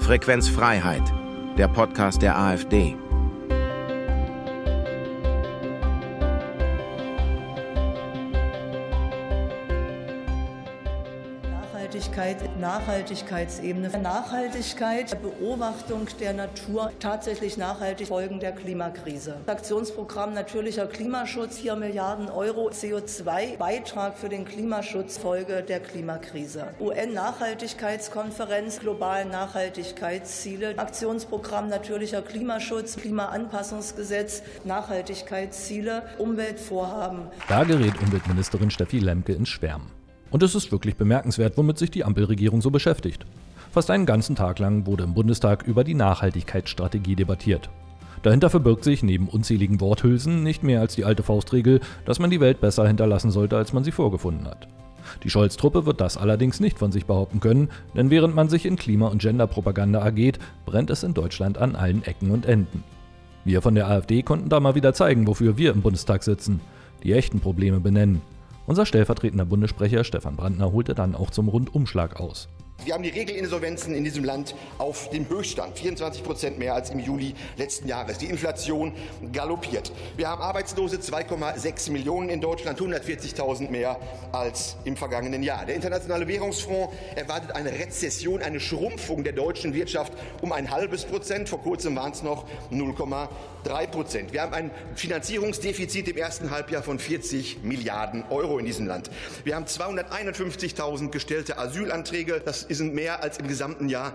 Frequenz Freiheit, der Podcast der AfD. Nachhaltigkeitsebene, Nachhaltigkeit, Beobachtung der Natur, tatsächlich nachhaltig Folgen der Klimakrise. Aktionsprogramm Natürlicher Klimaschutz, 4 Milliarden Euro CO2-Beitrag für den Klimaschutz, Folge der Klimakrise. UN-Nachhaltigkeitskonferenz, globalen Nachhaltigkeitsziele, Aktionsprogramm Natürlicher Klimaschutz, Klimaanpassungsgesetz, Nachhaltigkeitsziele, Umweltvorhaben. Da gerät Umweltministerin Steffi Lemke ins Schwärmen. Und es ist wirklich bemerkenswert, womit sich die Ampelregierung so beschäftigt. Fast einen ganzen Tag lang wurde im Bundestag über die Nachhaltigkeitsstrategie debattiert. Dahinter verbirgt sich neben unzähligen Worthülsen nicht mehr als die alte Faustregel, dass man die Welt besser hinterlassen sollte, als man sie vorgefunden hat. Die Scholz-Truppe wird das allerdings nicht von sich behaupten können, denn während man sich in Klima- und Genderpropaganda ergeht, brennt es in Deutschland an allen Ecken und Enden. Wir von der AfD konnten da mal wieder zeigen, wofür wir im Bundestag sitzen: die echten Probleme benennen. Unser stellvertretender Bundessprecher Stefan Brandner holte dann auch zum Rundumschlag aus. Wir haben die Regelinsolvenzen in diesem Land auf dem Höchststand, 24% mehr als im Juli letzten Jahres. Die Inflation galoppiert. Wir haben Arbeitslose, 2,6 Millionen in Deutschland, 140.000 mehr als im vergangenen Jahr. Der Internationale Währungsfonds erwartet eine Rezession, eine Schrumpfung der deutschen Wirtschaft um 0,5%. Vor kurzem waren es noch 0,3%. Wir haben ein Finanzierungsdefizit im ersten Halbjahr von 40 Milliarden Euro in diesem Land. Wir haben 251.000 gestellte Asylanträge. Das sind mehr als im gesamten Jahr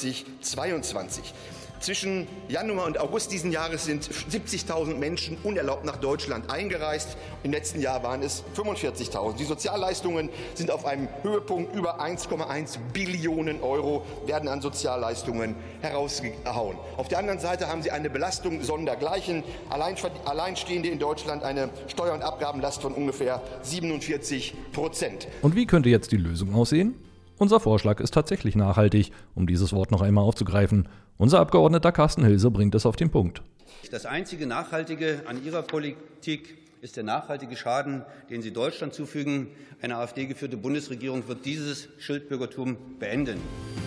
2022. Zwischen Januar und August diesen Jahres sind 70.000 Menschen unerlaubt nach Deutschland eingereist. Im letzten Jahr waren es 45.000. Die Sozialleistungen sind auf einem Höhepunkt. Über 1,1 Billionen Euro werden an Sozialleistungen herausgehauen. Auf der anderen Seite haben sie eine Belastung sondergleichen. Alleinstehende in Deutschland eine Steuer- und Abgabenlast von ungefähr 47%. Und wie könnte jetzt die Lösung aussehen? Unser Vorschlag ist tatsächlich nachhaltig, um dieses Wort noch einmal aufzugreifen. Unser Abgeordneter Carsten Hilse bringt es auf den Punkt. Das einzige Nachhaltige an Ihrer Politik ist der nachhaltige Schaden, den Sie Deutschland zufügen. Eine AfD-geführte Bundesregierung wird dieses Schildbürgertum beenden.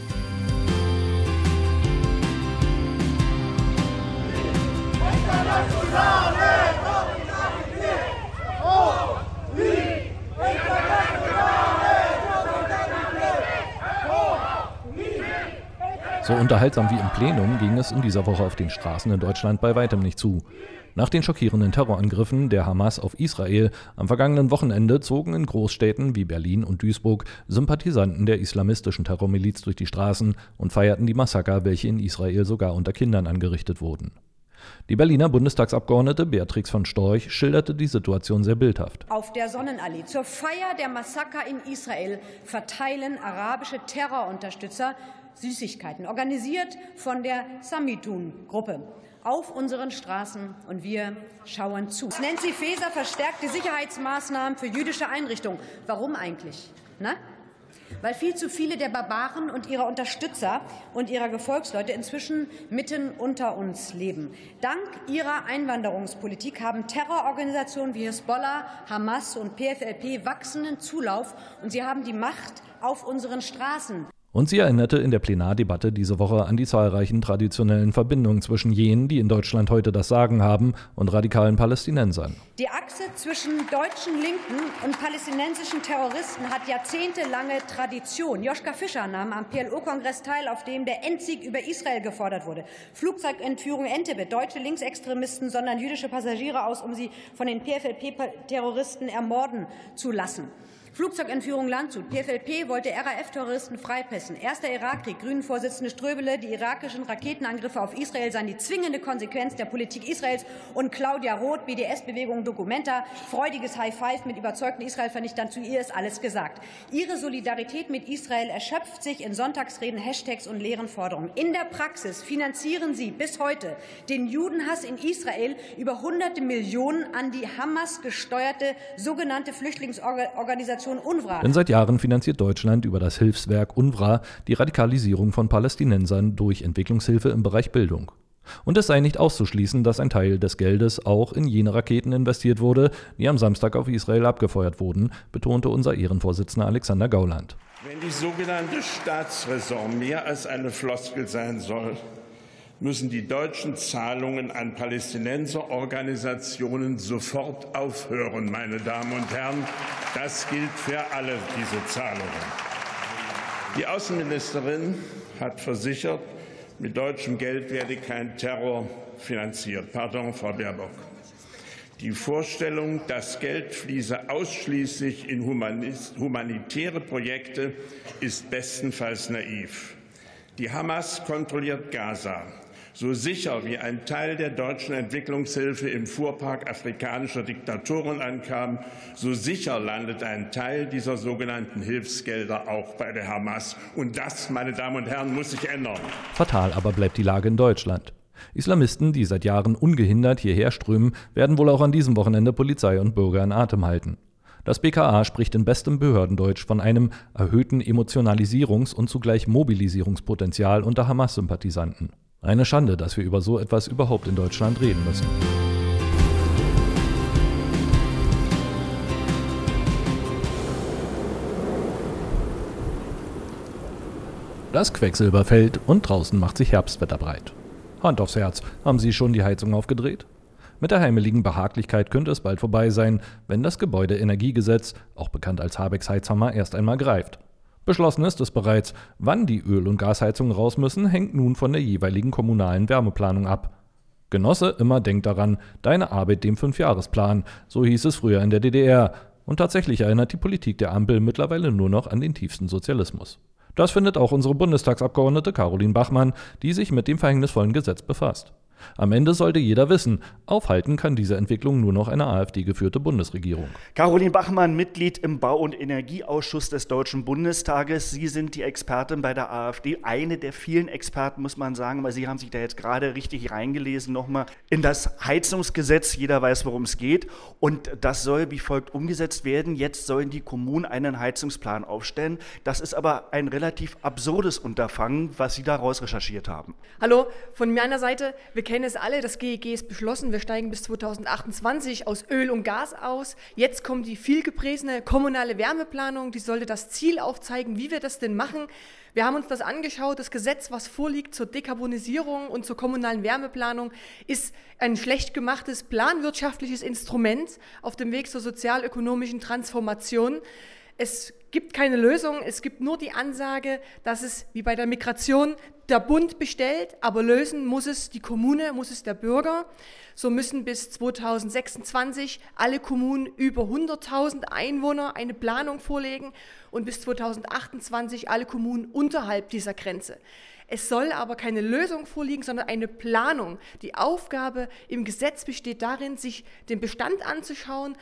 So unterhaltsam wie im Plenum ging es in dieser Woche auf den Straßen in Deutschland bei weitem nicht zu. Nach den schockierenden Terrorangriffen der Hamas auf Israel am vergangenen Wochenende zogen in Großstädten wie Berlin und Duisburg Sympathisanten der islamistischen Terrormiliz durch die Straßen und feierten die Massaker, welche in Israel sogar unter Kindern angerichtet wurden. Die Berliner Bundestagsabgeordnete Beatrix von Storch schilderte die Situation sehr bildhaft. Auf der Sonnenallee zur Feier der Massaker in Israel verteilen arabische Terrorunterstützer Süßigkeiten, organisiert von der Samitun-Gruppe, auf unseren Straßen, und wir schauen zu. Nancy Faeser verstärkt die Sicherheitsmaßnahmen für jüdische Einrichtungen. Warum eigentlich? Weil viel zu viele der Barbaren und ihrer Unterstützer und ihrer Gefolgsleute inzwischen mitten unter uns leben. Dank ihrer Einwanderungspolitik haben Terrororganisationen wie Hisbollah, Hamas und PFLP wachsenden Zulauf, und sie haben die Macht auf unseren Straßen. Und sie erinnerte in der Plenardebatte diese Woche an die zahlreichen traditionellen Verbindungen zwischen jenen, die in Deutschland heute das Sagen haben, und radikalen Palästinensern. Die Achse zwischen deutschen Linken und palästinensischen Terroristen hat jahrzehntelange Tradition. Joschka Fischer nahm am PLO-Kongress teil, auf dem der Endsieg über Israel gefordert wurde. Flugzeugentführung Entebbe. Deutsche Linksextremisten sondern jüdische Passagiere aus, um sie von den PFLP-Terroristen ermorden zu lassen. Flugzeugentführung Landshut. PFLP wollte RAF-Terroristen freipassen. Erster Irakkrieg. Grünen-Vorsitzende Ströbele. Die irakischen Raketenangriffe auf Israel seien die zwingende Konsequenz der Politik Israels. Und Claudia Roth, BDS-Bewegung Documenta. Freudiges High-Five mit überzeugten Israel-Vernichtern. Zu ihr ist alles gesagt. Ihre Solidarität mit Israel erschöpft sich in Sonntagsreden, Hashtags und leeren Forderungen. In der Praxis finanzieren Sie bis heute den Judenhass in Israel über hunderte Millionen an die Hamas gesteuerte sogenannte Flüchtlingsorganisation UNRWA. Denn seit Jahren finanziert Deutschland über das Hilfswerk UNRWA die Radikalisierung von Palästinensern durch Entwicklungshilfe im Bereich Bildung. Und es sei nicht auszuschließen, dass ein Teil des Geldes auch in jene Raketen investiert wurde, die am Samstag auf Israel abgefeuert wurden, betonte unser Ehrenvorsitzender Alexander Gauland. Wenn die sogenannte Staatsräson mehr als eine Floskel sein soll, müssen die deutschen Zahlungen an Palästinenserorganisationen sofort aufhören, meine Damen und Herren. Das gilt für alle diese Zahlungen. Die Außenministerin hat versichert, mit deutschem Geld werde kein Terror finanziert. Pardon, Frau Baerbock. Die Vorstellung, das Geld fließe ausschließlich in humanitäre Projekte, ist bestenfalls naiv. Die Hamas kontrolliert Gaza. So sicher wie ein Teil der deutschen Entwicklungshilfe im Fuhrpark afrikanischer Diktatoren ankam, so sicher landet ein Teil dieser sogenannten Hilfsgelder auch bei der Hamas. Und das, meine Damen und Herren, muss sich ändern. Fatal aber bleibt die Lage in Deutschland. Islamisten, die seit Jahren ungehindert hierher strömen, werden wohl auch an diesem Wochenende Polizei und Bürger in Atem halten. Das BKA spricht in bestem Behördendeutsch von einem erhöhten Emotionalisierungs- und zugleich Mobilisierungspotenzial unter Hamas-Sympathisanten. Eine Schande, dass wir über so etwas überhaupt in Deutschland reden müssen. Das Quecksilber fällt und draußen macht sich Herbstwetter breit. Hand aufs Herz, haben Sie schon die Heizung aufgedreht? Mit der heimeligen Behaglichkeit könnte es bald vorbei sein, wenn das Gebäudeenergiegesetz, auch bekannt als Habecks Heizhammer, erst einmal greift. Beschlossen ist es bereits, wann die Öl- und Gasheizungen raus müssen, hängt nun von der jeweiligen kommunalen Wärmeplanung ab. Genosse, immer denk daran, deine Arbeit dem 5-Jahresplan, so hieß es früher in der DDR. Und tatsächlich erinnert die Politik der Ampel mittlerweile nur noch an den tiefsten Sozialismus. Das findet auch unsere Bundestagsabgeordnete Caroline Bachmann, die sich mit dem verhängnisvollen Gesetz befasst. Am Ende sollte jeder wissen, aufhalten kann diese Entwicklung nur noch eine AfD-geführte Bundesregierung. Caroline Bachmann, Mitglied im Bau- und Energieausschuss des Deutschen Bundestages. Sie sind die Expertin bei der AfD, eine der vielen Experten, muss man sagen, weil Sie haben sich da jetzt gerade richtig reingelesen, nochmal in das Heizungsgesetz. Jeder weiß, worum es geht. Und das soll wie folgt umgesetzt werden. Jetzt sollen die Kommunen einen Heizungsplan aufstellen. Das ist aber ein relativ absurdes Unterfangen, was Sie daraus recherchiert haben. Hallo, von meiner Seite, wir kennen es alle, das GEG ist beschlossen, wir steigen bis 2028 aus Öl und Gas aus. Jetzt kommt die vielgepriesene kommunale Wärmeplanung, die sollte das Ziel aufzeigen, wie wir das denn machen. Wir haben uns das angeschaut, das Gesetz, was vorliegt zur Dekarbonisierung und zur kommunalen Wärmeplanung, ist ein schlecht gemachtes planwirtschaftliches Instrument auf dem Weg zur sozialökonomischen Transformation. Es gibt keine Lösung, es gibt nur die Ansage, dass es wie bei der Migration der Bund bestellt, aber lösen muss es die Kommune, muss es der Bürger. So müssen bis 2026 alle Kommunen über 100.000 Einwohner eine Planung vorlegen und bis 2028 alle Kommunen unterhalb dieser Grenze. Es soll aber keine Lösung vorliegen, sondern eine Planung. Die Aufgabe im Gesetz besteht darin, sich den Bestand anzuschauen,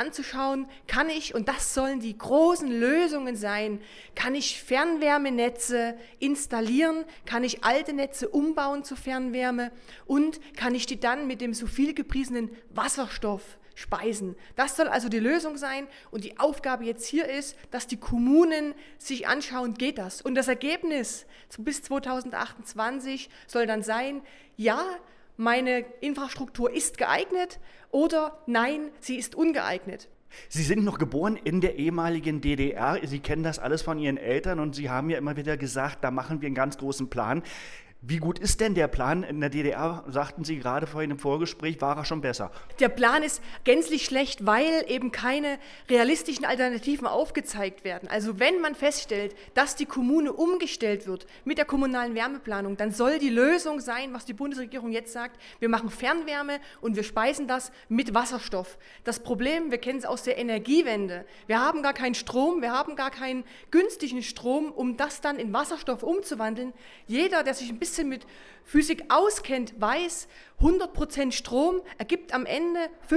kann ich, und das sollen die großen Lösungen sein, kann ich Fernwärmenetze installieren, kann ich alte Netze umbauen zu Fernwärme und kann ich die dann mit dem so viel gepriesenen Wasserstoff speisen. Das soll also die Lösung sein und die Aufgabe jetzt hier ist, dass die Kommunen sich anschauen, geht das? Und das Ergebnis bis 2028 soll dann sein, ja, meine Infrastruktur ist geeignet oder nein, sie ist ungeeignet. Sie sind noch geboren in der ehemaligen DDR. Sie kennen das alles von Ihren Eltern und Sie haben ja immer wieder gesagt, da machen wir einen ganz großen Plan. Wie gut ist denn der Plan in der DDR, sagten Sie gerade vorhin im Vorgespräch, war er schon besser? Der Plan ist gänzlich schlecht, weil eben keine realistischen Alternativen aufgezeigt werden. Also wenn man feststellt, dass die Kommune umgestellt wird mit der kommunalen Wärmeplanung, dann soll die Lösung sein, was die Bundesregierung jetzt sagt, wir machen Fernwärme und wir speisen das mit Wasserstoff. Das Problem, wir kennen es aus der Energiewende, wir haben gar keinen Strom, wir haben gar keinen günstigen Strom, um das dann in Wasserstoff umzuwandeln. Jeder, der sich ein bisschen mit Physik auskennt, weiß, 100% Strom ergibt am Ende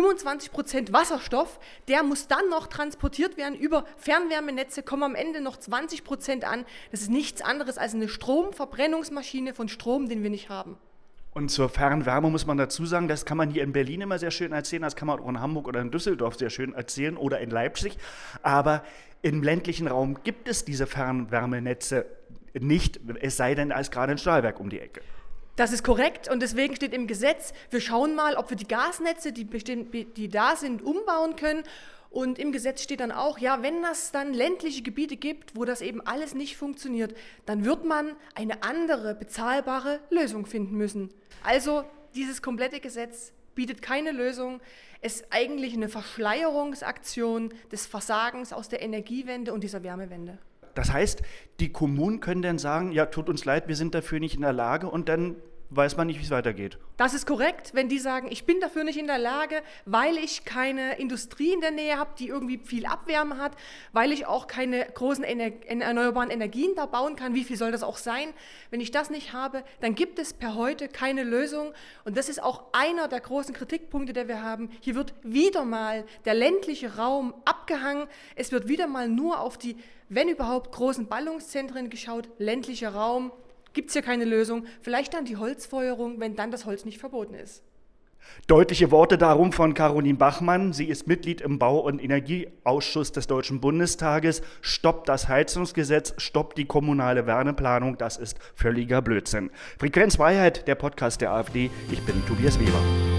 25% Wasserstoff. Der muss dann noch transportiert werden über Fernwärmenetze, kommen am Ende noch 20% an. Das ist nichts anderes als eine Stromverbrennungsmaschine von Strom, den wir nicht haben. Und zur Fernwärme muss man dazu sagen, das kann man hier in Berlin immer sehr schön erzählen, das kann man auch in Hamburg oder in Düsseldorf sehr schön erzählen oder in Leipzig. Aber im ländlichen Raum gibt es diese Fernwärmenetze nicht, es sei denn, als gerade ein Stahlwerk um die Ecke. Das ist korrekt und deswegen steht im Gesetz, wir schauen mal, ob wir die Gasnetze, die da sind, umbauen können. Und im Gesetz steht dann auch, ja, wenn es dann ländliche Gebiete gibt, wo das eben alles nicht funktioniert, dann wird man eine andere bezahlbare Lösung finden müssen. Also dieses komplette Gesetz bietet keine Lösung. Es ist eigentlich eine Verschleierungsaktion des Versagens aus der Energiewende und dieser Wärmewende. Das heißt, die Kommunen können dann sagen, ja, tut uns leid, wir sind dafür nicht in der Lage, und dann weiß man nicht, wie es weitergeht. Das ist korrekt, wenn die sagen, ich bin dafür nicht in der Lage, weil ich keine Industrie in der Nähe habe, die irgendwie viel Abwärme hat, weil ich auch keine großen erneuerbaren Energien da bauen kann. Wie viel soll das auch sein? Wenn ich das nicht habe, dann gibt es per heute keine Lösung. Und das ist auch einer der großen Kritikpunkte, die wir haben. Hier wird wieder mal der ländliche Raum abgehangen. Es wird wieder mal nur auf die, wenn überhaupt, großen Ballungszentren geschaut. Ländlicher Raum. Gibt es hier keine Lösung, vielleicht dann die Holzfeuerung, wenn dann das Holz nicht verboten ist. Deutliche Worte darum von Caroline Bachmann. Sie ist Mitglied im Bau- und Energieausschuss des Deutschen Bundestages. Stoppt das Heizungsgesetz, stoppt die kommunale Wärmeplanung, das ist völliger Blödsinn. Frequenzfreiheit, der Podcast der AfD. Ich bin Tobias Weber.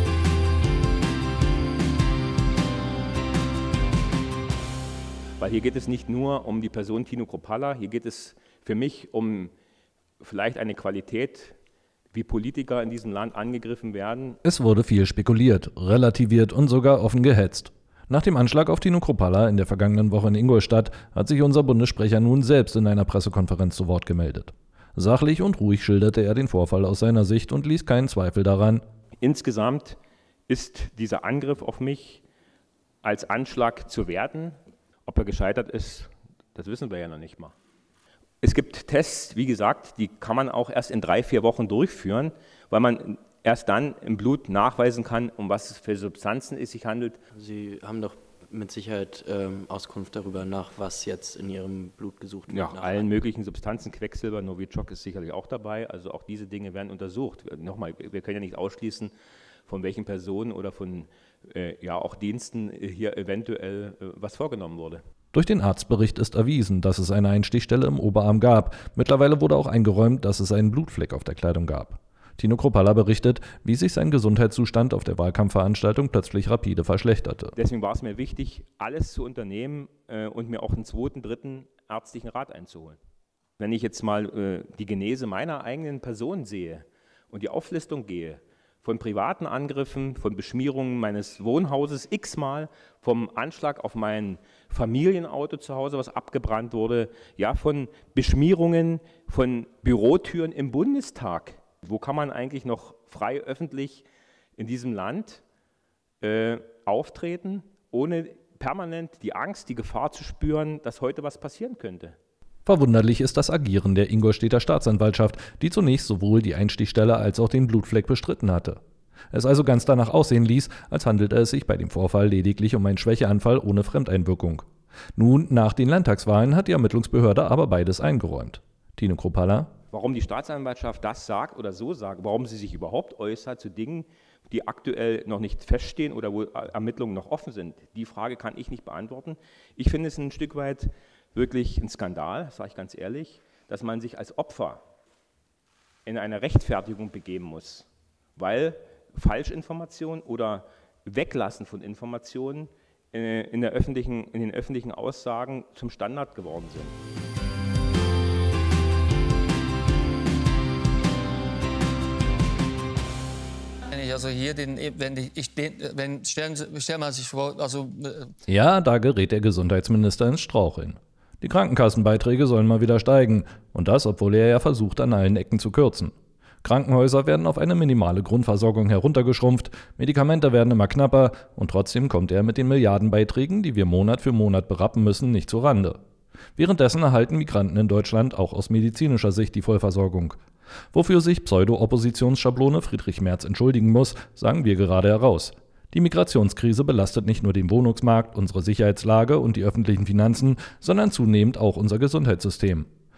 Weil hier geht es nicht nur um die Person Tino Kruppalla, hier geht es für mich um vielleicht eine Qualität, wie Politiker in diesem Land angegriffen werden. Es wurde viel spekuliert, relativiert und sogar offen gehetzt. Nach dem Anschlag auf Tino Kruppalla in der vergangenen Woche in Ingolstadt hat sich unser Bundessprecher nun selbst in einer Pressekonferenz zu Wort gemeldet. Sachlich und ruhig schilderte er den Vorfall aus seiner Sicht und ließ keinen Zweifel daran. Insgesamt ist dieser Angriff auf mich als Anschlag zu werten. Ob er gescheitert ist, das wissen wir ja noch nicht mal. Es gibt Tests, wie gesagt, die kann man auch erst in 3-4 Wochen durchführen, weil man erst dann im Blut nachweisen kann, um was es für Substanzen es sich handelt. Sie haben doch mit Sicherheit Auskunft darüber, nach was jetzt in Ihrem Blut gesucht wird. Ja, allen möglichen Substanzen, Quecksilber, Novichok ist sicherlich auch dabei, also auch diese Dinge werden untersucht. Nochmal, wir können ja nicht ausschließen, von welchen Personen oder von auch Diensten hier eventuell was vorgenommen wurde. Durch den Arztbericht ist erwiesen, dass es eine Einstichstelle im Oberarm gab. Mittlerweile wurde auch eingeräumt, dass es einen Blutfleck auf der Kleidung gab. Tino Kruppalla berichtet, wie sich sein Gesundheitszustand auf der Wahlkampfveranstaltung plötzlich rapide verschlechterte. Deswegen war es mir wichtig, alles zu unternehmen und mir auch einen 2., 3. ärztlichen Rat einzuholen. Wenn ich jetzt mal die Genese meiner eigenen Person sehe und die Auflistung gehe, von privaten Angriffen, von Beschmierungen meines Wohnhauses x-mal, vom Anschlag auf mein Familienauto zu Hause, was abgebrannt wurde, ja, von Beschmierungen, von Bürotüren im Bundestag. Wo kann man eigentlich noch frei öffentlich in diesem Land auftreten, ohne permanent die Angst, die Gefahr zu spüren, dass heute was passieren könnte? Verwunderlich ist das Agieren der Ingolstädter Staatsanwaltschaft, die zunächst sowohl die Einstichstelle als auch den Blutfleck bestritten hatte. Es also ganz danach aussehen ließ, als handelte es sich bei dem Vorfall lediglich um einen Schwächeanfall ohne Fremdeinwirkung. Nun, nach den Landtagswahlen, hat die Ermittlungsbehörde aber beides eingeräumt. Tino Kruppalla. Warum die Staatsanwaltschaft das sagt oder so sagt, warum sie sich überhaupt äußert zu Dingen, die aktuell noch nicht feststehen oder wo Ermittlungen noch offen sind, die Frage kann ich nicht beantworten. Ich finde es ein Stück weit wirklich ein Skandal, sage ich ganz ehrlich, dass man sich als Opfer in eine Rechtfertigung begeben muss, weil Falschinformation oder Weglassen von Informationen in den öffentlichen Aussagen zum Standard geworden sind. Also hier stellen wir sich vor, Ja, da gerät der Gesundheitsminister ins Straucheln. Die Krankenkassenbeiträge sollen mal wieder steigen und das, obwohl er ja versucht, an allen Ecken zu kürzen. Krankenhäuser werden auf eine minimale Grundversorgung heruntergeschrumpft, Medikamente werden immer knapper und trotzdem kommt er mit den Milliardenbeiträgen, die wir Monat für Monat berappen müssen, nicht zurande. Währenddessen erhalten Migranten in Deutschland auch aus medizinischer Sicht die Vollversorgung. Wofür sich Pseudo-Oppositionsschablone Friedrich Merz entschuldigen muss, sagen wir gerade heraus. Die Migrationskrise belastet nicht nur den Wohnungsmarkt, unsere Sicherheitslage und die öffentlichen Finanzen, sondern zunehmend auch unser Gesundheitssystem.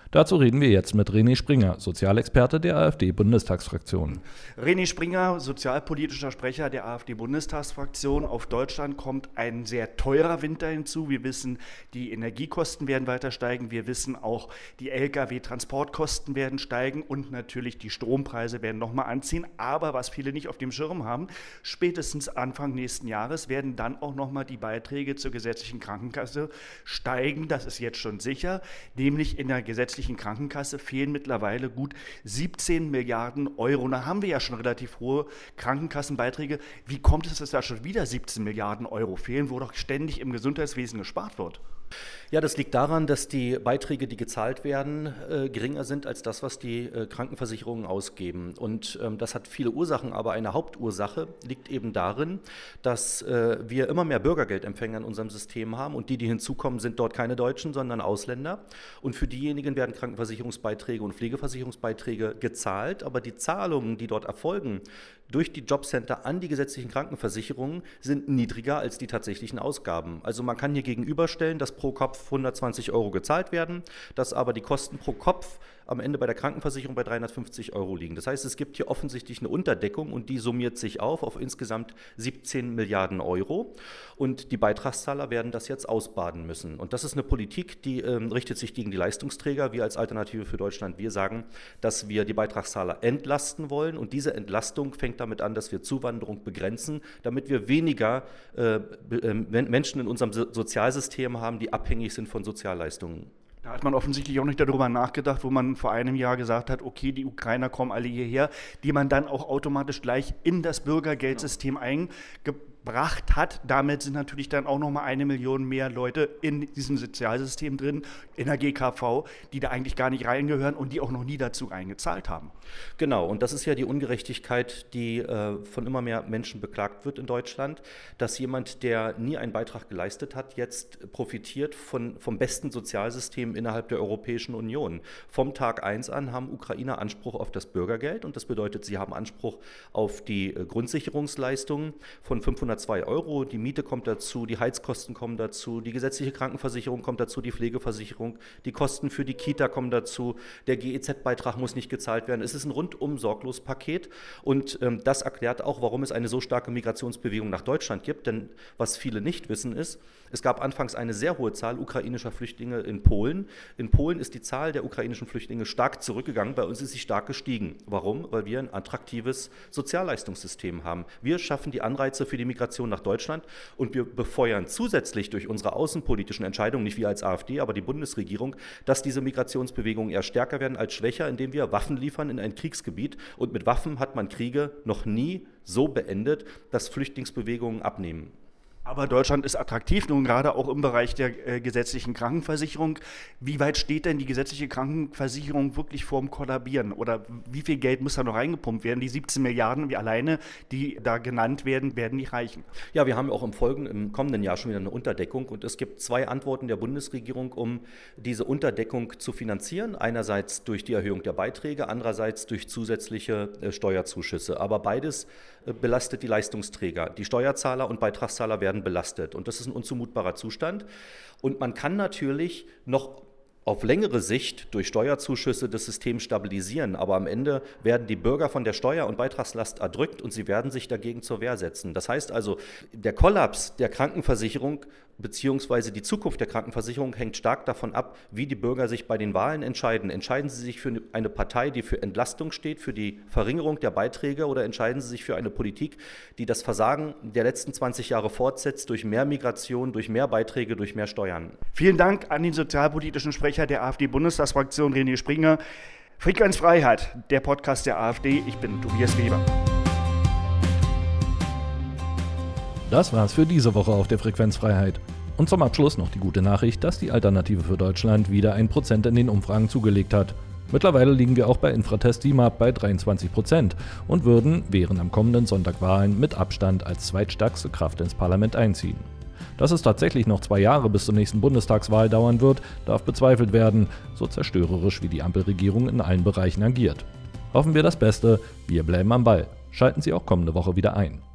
Dazu reden wir jetzt mit René Springer, Sozialexperte der AfD-Bundestagsfraktion. René Springer, sozialpolitischer Sprecher der AfD-Bundestagsfraktion. Auf Deutschland kommt ein sehr teurer Winter hinzu. Wir wissen, die Energiekosten werden weiter steigen. Wir wissen auch, die Lkw-Transportkosten werden steigen und natürlich die Strompreise werden nochmal anziehen. Aber was viele nicht auf dem Schirm haben, spätestens Anfang nächsten Jahres werden dann auch nochmal die Beiträge zur gesetzlichen Krankenkasse steigen. Das ist jetzt schon sicher, nämlich in der gesetzlichen Krankenkasse fehlen mittlerweile gut 17 Milliarden Euro. Da haben wir ja schon relativ hohe Krankenkassenbeiträge. Wie kommt es, dass da schon wieder 17 Milliarden Euro fehlen, wo doch ständig im Gesundheitswesen gespart wird? Ja, das liegt daran, dass die Beiträge, die gezahlt werden, geringer sind als das, was die Krankenversicherungen ausgeben. Und das hat viele Ursachen, aber eine Hauptursache liegt eben darin, dass wir immer mehr Bürgergeldempfänger in unserem System haben und die hinzukommen, sind dort keine Deutschen, sondern Ausländer. Und für diejenigen werden Krankenversicherungsbeiträge und Pflegversicherungsbeiträge gezahlt, aber die Zahlungen, die dort erfolgen, durch die Jobcenter an die gesetzlichen Krankenversicherungen sind niedriger als die tatsächlichen Ausgaben. Also man kann hier gegenüberstellen, dass pro Kopf 120 Euro gezahlt werden, dass aber die Kosten pro Kopf am Ende bei der Krankenversicherung bei 350 Euro liegen. Das heißt, es gibt hier offensichtlich eine Unterdeckung und die summiert sich auf insgesamt 17 Milliarden Euro. Und die Beitragszahler werden das jetzt ausbaden müssen. Und das ist eine Politik, die richtet sich gegen die Leistungsträger. Wir als Alternative für Deutschland, wir sagen, dass wir die Beitragszahler entlasten wollen. Und diese Entlastung fängt damit an, dass wir Zuwanderung begrenzen, damit wir weniger Menschen in unserem Sozialsystem haben, die abhängig sind von Sozialleistungen. Da hat man offensichtlich auch nicht darüber nachgedacht, wo man vor einem Jahr gesagt hat, okay, die Ukrainer kommen alle hierher, die man dann auch automatisch gleich in das Bürgergeldsystem eingebracht hat. Damit sind natürlich dann auch nochmal 1 Million mehr Leute in diesem Sozialsystem drin, in der GKV, die da eigentlich gar nicht reingehören und die auch noch nie dazu eingezahlt haben. Genau, und das ist ja die Ungerechtigkeit, die von immer mehr Menschen beklagt wird in Deutschland, dass jemand, der nie einen Beitrag geleistet hat, jetzt profitiert vom besten Sozialsystem innerhalb der Europäischen Union. Vom Tag 1 an haben Ukrainer Anspruch auf das Bürgergeld und das bedeutet, sie haben Anspruch auf die Grundsicherungsleistungen von 502 Euro. Die Miete kommt dazu, die Heizkosten kommen dazu, die gesetzliche Krankenversicherung kommt dazu, die Pflegeversicherung, die Kosten für die Kita kommen dazu, der GEZ-Beitrag muss nicht gezahlt werden. Es ist ein rundum sorglos Paket und das erklärt auch, warum es eine so starke Migrationsbewegung nach Deutschland gibt, denn was viele nicht wissen ist, es gab anfangs eine sehr hohe Zahl ukrainischer Flüchtlinge in Polen. In Polen ist die Zahl der ukrainischen Flüchtlinge stark zurückgegangen, bei uns ist sie stark gestiegen. Warum? Weil wir ein attraktives Sozialleistungssystem haben. Wir schaffen die Anreize für die Migration nach Deutschland und wir befeuern zusätzlich durch unsere außenpolitischen Entscheidungen, nicht wir als AfD, aber die Bundesregierung, dass diese Migrationsbewegungen eher stärker werden als schwächer, indem wir Waffen liefern in ein Kriegsgebiet. Und mit Waffen hat man Kriege noch nie so beendet, dass Flüchtlingsbewegungen abnehmen. Aber Deutschland ist attraktiv, nun gerade auch im Bereich der gesetzlichen Krankenversicherung. Wie weit steht denn die gesetzliche Krankenversicherung wirklich vorm Kollabieren? Oder wie viel Geld muss da noch reingepumpt werden? Die 17 Milliarden wie alleine, die da genannt werden, werden nicht reichen. Ja, wir haben auch im kommenden Jahr schon wieder eine Unterdeckung. Und es gibt 2 Antworten der Bundesregierung, um diese Unterdeckung zu finanzieren. Einerseits durch die Erhöhung der Beiträge, andererseits durch zusätzliche Steuerzuschüsse. Aber beides belastet die Leistungsträger. Die Steuerzahler und Beitragszahler werden belastet. Und das ist ein unzumutbarer Zustand. Und man kann natürlich noch auf längere Sicht durch Steuerzuschüsse das System stabilisieren. Aber am Ende werden die Bürger von der Steuer- und Beitragslast erdrückt und sie werden sich dagegen zur Wehr setzen. Das heißt also, der Kollaps der Krankenversicherung beziehungsweise die Zukunft der Krankenversicherung hängt stark davon ab, wie die Bürger sich bei den Wahlen entscheiden. Entscheiden sie sich für eine Partei, die für Entlastung steht, für die Verringerung der Beiträge, oder entscheiden sie sich für eine Politik, die das Versagen der letzten 20 Jahre fortsetzt durch mehr Migration, durch mehr Beiträge, durch mehr Steuern? Vielen Dank an den sozialpolitischen Sprecher der AfD-Bundestagsfraktion, René Springer. Frequenz Freiheit, der Podcast der AfD. Ich bin Tobias Weber. Das war's für diese Woche auf der Frequenzfreiheit. Und zum Abschluss noch die gute Nachricht, dass die Alternative für Deutschland wieder 1% in den Umfragen zugelegt hat. Mittlerweile liegen wir auch bei Infratest DIMAP bei 23% und wären am kommenden Sonntag Wahlen mit Abstand als zweitstärkste Kraft ins Parlament einziehen. Dass es tatsächlich noch 2 Jahre bis zur nächsten Bundestagswahl dauern wird, darf bezweifelt werden, so zerstörerisch wie die Ampelregierung in allen Bereichen agiert. Hoffen wir das Beste, wir bleiben am Ball. Schalten Sie auch kommende Woche wieder ein.